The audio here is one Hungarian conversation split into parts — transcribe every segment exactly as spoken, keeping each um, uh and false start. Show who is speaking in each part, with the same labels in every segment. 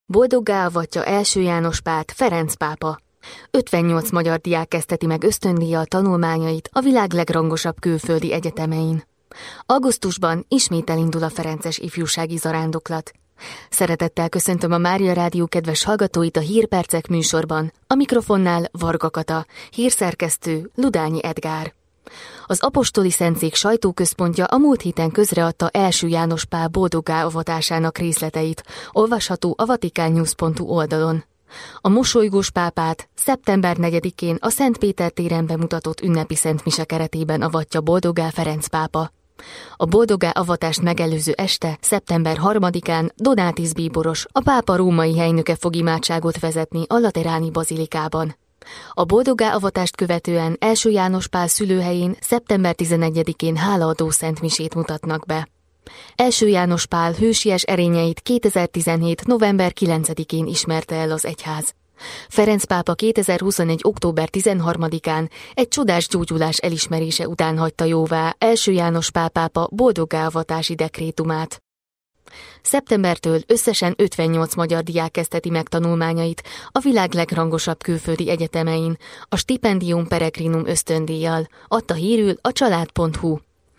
Speaker 1: Boldoggá avatja első János Pált, Ferenc pápa. ötvennyolc magyar diák kezdheti meg ösztöndíjjal tanulmányait a világ legrangosabb külföldi egyetemein. Augusztusban ismét elindul a ferences ifjúsági zarándoklat. Szeretettel köszöntöm a Mária Rádió kedves hallgatóit a Hírpercek műsorban, a mikrofonnál Varga Kata, hírszerkesztő Ludányi Edgár. Az apostoli szentszék sajtóközpontja a múlt héten közreadta első János Pál boldoggá avatásának részleteit, olvasható a vatikannews pont hu oldalon. A mosolygós pápát szeptember negyedikén a Szent Péter téren bemutatott ünnepi szentmise keretében avatja boldoggá Ferenc pápa. A boldoggá avatást megelőző este, szeptember harmadikán Donátis bíboros, a pápa római helynöke fog imádságot vezetni a Lateráni bazilikában. A boldoggá avatást követően első János Pál szülőhelyén szeptember tizenegyedikén hálaadó szentmisét mutatnak be. első János Pál hősies erényeit kétezer-tizenhét november kilencedikén ismerte el az egyház. Ferenc pápa kétezer-huszonegyben október tizenharmadikán egy csodás gyógyulás elismerése után hagyta jóvá első János Pál pápa boldoggá avatási dekrétumát. Szeptembertől összesen ötvennyolc magyar diák kezdheti meg tanulmányait a világ legrangosabb külföldi egyetemein, a Stipendium Peregrinum ösztöndíjjal, adta hírül a család pont hu.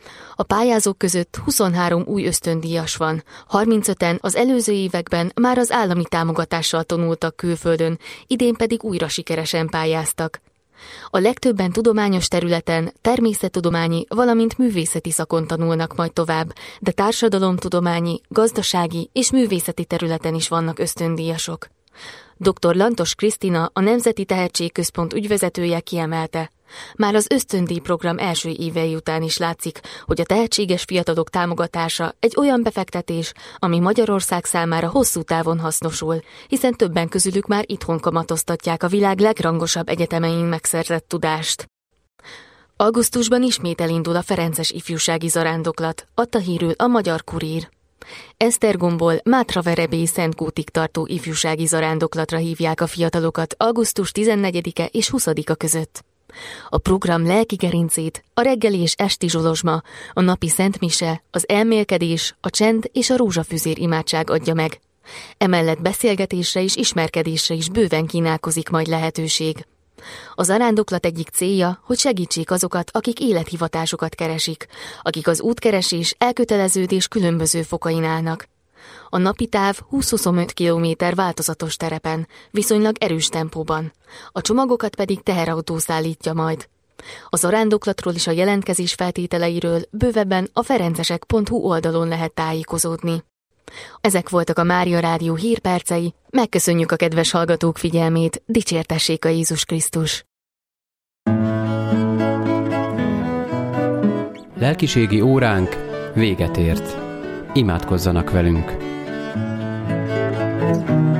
Speaker 1: A pályázók között huszonhárom új ösztöndíjas van, harmincöten az előző években már az állami támogatással tanultak külföldön, idén pedig újra sikeresen pályáztak. A legtöbben tudományos területen, természettudományi, valamint művészeti szakon tanulnak majd tovább, de társadalomtudományi, gazdasági és művészeti területen is vannak ösztöndíjasok. doktor Lantos Krisztina, a Nemzeti Tehetségközpont ügyvezetője kiemelte: már az ösztöndíj program első évei után is látszik, hogy a tehetséges fiatalok támogatása egy olyan befektetés, ami Magyarország számára hosszú távon hasznosul, hiszen többen közülük már itthon kamatoztatják a világ legrangosabb egyetemein megszerzett tudást. Augusztusban ismét elindul a ferences ifjúsági zarándoklat, adta hírül a Magyar Kurír. Esztergomból Mátraverebély Szentkútig tartó ifjúsági zarándoklatra hívják a fiatalokat augusztus tizennegyedike és huszadika között. A program lelki gerincét a reggeli és esti zsolozsma, a napi szentmise, az elmélkedés, a csend és a rózsafüzér imádság adja meg. Emellett beszélgetésre és ismerkedésre is bőven kínálkozik majd lehetőség. A zarándoklat egyik célja, hogy segítsék azokat, akik élethivatásokat keresik, akik az útkeresés, elköteleződés különböző fokain állnak. A napi táv húsz-huszonöt kilométer változatos terepen, viszonylag erős tempóban. A csomagokat pedig teherautó szállítja majd. A zarándoklatról és a jelentkezés feltételeiről bővebben a ferencesek pont hu oldalon lehet tájékozódni. Ezek voltak a Mária Rádió hírpercei, megköszönjük a kedves hallgatók figyelmét, dicsértessék a Jézus Krisztus!
Speaker 2: Lelkiségi óránk véget ért. Imádkozzanak velünk!